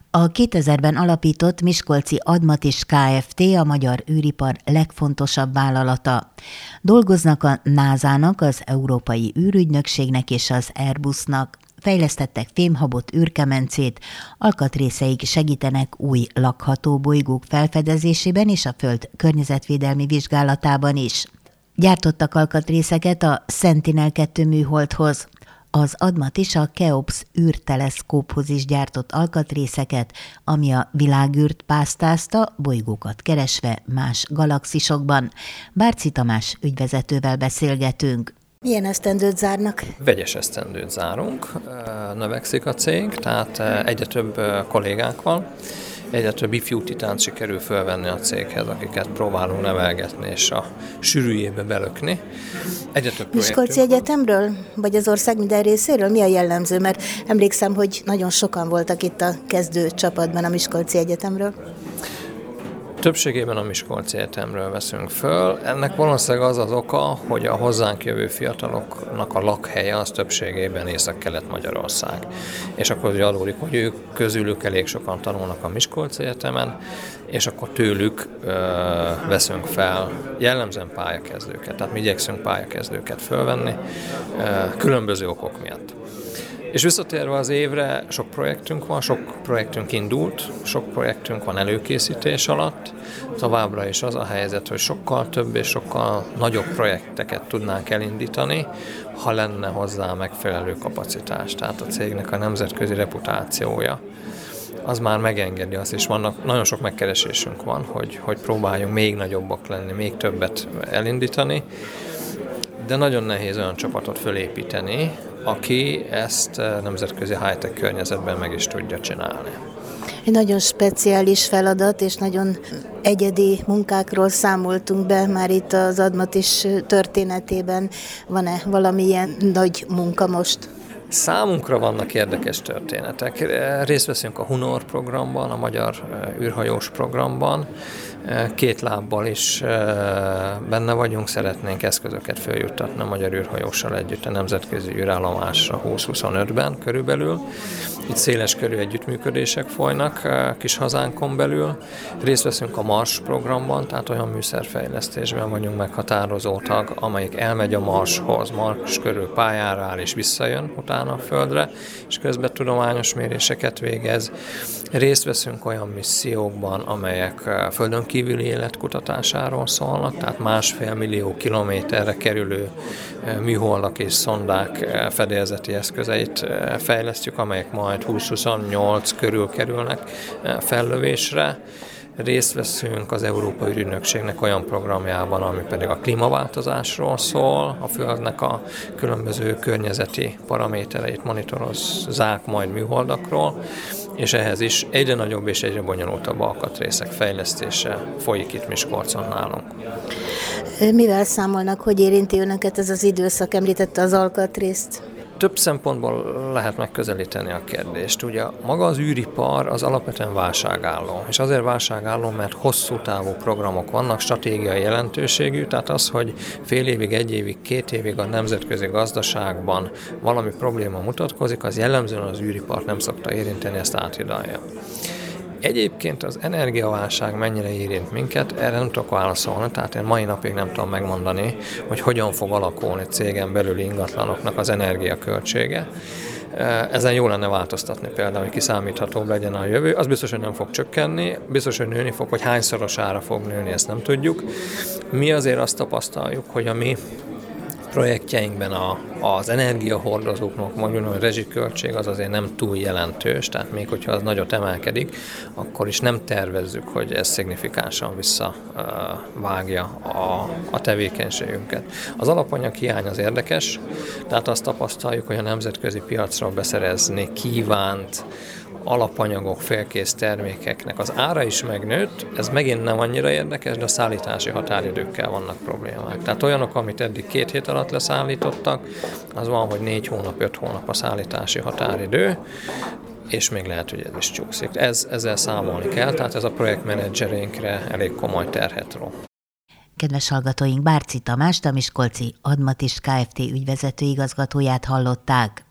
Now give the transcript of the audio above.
A 2000-ben alapított Miskolci Admatis Kft. A magyar űripar legfontosabb vállalata. Dolgoznak a NASA-nak, az Európai űrügynökségnek és az Airbusnak. Fejlesztettek fémhabot, űrkemencét, alkatrészeik segítenek új lakható bolygók felfedezésében és a Föld környezetvédelmi vizsgálatában is. Gyártottak alkatrészeket a Sentinel-2 műholdhoz. Az Admatis a Keops űrteleszkóphoz is gyártott alkatrészeket, ami a világűrt pásztázta, bolygókat keresve más galaxisokban. Bárci Tamás ügyvezetővel beszélgetünk. Milyen esztendőt zárnak? Vegyes esztendőt zárunk, növekszik a cég, tehát egyre több kollégánk van, egyre több ifjú titánt sikerül fölvenni a céghez, akiket próbálunk nevelgetni és a sűrűjébe belökni. Miskolci Egyetemről, vagy az ország minden részéről? Mi a jellemző? Mert emlékszem, hogy nagyon sokan voltak itt a kezdő csapatban a Miskolci Egyetemről. Többségében a Miskolci Egyetemről veszünk föl. Ennek valószínűleg az az oka, hogy a hozzánk jövő fiataloknak a lakhelye az többségében Észak-Kelet-Magyarország. És akkor ugye adódik, hogy ők közülük elég sokan tanulnak a Miskolci Egyetemen, és akkor tőlük veszünk fel jellemzően pályakezdőket. Tehát mi igyekszünk pályakezdőket fölvenni különböző okok miatt. És visszatérve az évre, sok projektünk van, sok projektünk indult, sok projektünk van előkészítés alatt. Továbbra is az a helyzet, hogy sokkal több és sokkal nagyobb projekteket tudnánk elindítani, ha lenne hozzá megfelelő kapacitás. Tehát a cégnek a nemzetközi reputációja az már megengedi azt, és nagyon sok megkeresésünk van, hogy próbáljunk még nagyobbak lenni, még többet elindítani, de nagyon nehéz olyan csapatot fölépíteni, aki ezt nemzetközi high-tech környezetben meg is tudja csinálni. Egy nagyon speciális feladat, és nagyon egyedi munkákról számoltunk be már itt az Admatis történetében. Van-e valamilyen nagy munka most? Számunkra vannak érdekes történetek. Részt veszünk a Hunor programban, a magyar űrhajós programban. Két lábbal is benne vagyunk, szeretnénk eszközöket feljuttatni a magyar űrhajóssal együtt a nemzetközi űrállomásra 2025-ben körülbelül. Itt széles körű együttműködések folynak kis hazánkon belül. Részt veszünk a Mars programban, tehát olyan műszerfejlesztésben vagyunk meghatározó tag, amelyik elmegy a Marshoz, Mars körül pályára áll és visszajön utána a Földre, és közben tudományos méréseket végez. Részt veszünk olyan missziókban, amelyek Földön kívüli élet kutatásáról szólnak, tehát 1,5 millió kilométerre kerülő műholdak és szondák fedélzeti eszközeit fejlesztjük, amelyek majd 2028 körül kerülnek fellövésre. Részt veszünk az Európai űrügynökségnek olyan programjában, ami pedig a klímaváltozásról szól, a Földnek a különböző környezeti paramétereit monitorozzák majd műholdakról, és ehhez is egyre nagyobb és egyre bonyolultabb alkatrészek fejlesztése folyik itt Miskolcon nálunk. Mivel számolnak, hogy érinti önöket ez az időszak? Említette az alkatrészt. Több szempontból lehet megközelíteni a kérdést. Ugye maga az űripar az alapvetően válságálló, és azért válságálló, mert hosszú távú programok vannak, stratégiai jelentőségű, tehát az, hogy fél évig, egy évig, 2 évig a nemzetközi gazdaságban valami probléma mutatkozik, az jellemzően az űripart nem szokta érinteni, ezt áthidalja. Egyébként az energiaválság mennyire érint minket, erre nem tudok válaszolni, tehát én mai napig nem tudom megmondani, hogy hogyan fog alakulni cégen belüli ingatlanoknak az energiaköltsége. Ezen jó lenne változtatni például, hogy kiszámíthatóbb legyen a jövő. Az biztos, hogy nem fog csökkenni, biztos, hogy nőni fog, hogy hányszorosára fog nőni, ezt nem tudjuk. Mi azért azt tapasztaljuk, hogy a mi projektjeinkben az energiahordozóknak, mondjuk a rezsiköltség az azért nem túl jelentős, tehát még hogyha az nagyot emelkedik, akkor is nem tervezzük, hogy ez szignifikánsan visszavágja a tevékenységünket. Az alapanyag hiány az érdekes, tehát azt tapasztaljuk, hogy a nemzetközi piacra beszerezni kívánt alapanyagok, félkész termékeknek az ára is megnőtt, ez megint nem annyira érdekes, de a szállítási határidőkkel vannak problémák. Tehát olyanok, amit eddig 2 hét alatt leszállítottak, az van, hogy 4 hónap, 5 hónap a szállítási határidő, és még lehet, hogy ez is csúszik. Ezzel számolni kell, tehát ez a projektmenedzserénkre elég komoly terhet ró. Kedves hallgatóink, Bárci Tamást, a Miskolci Admatis Kft. Ügyvezető igazgatóját hallották.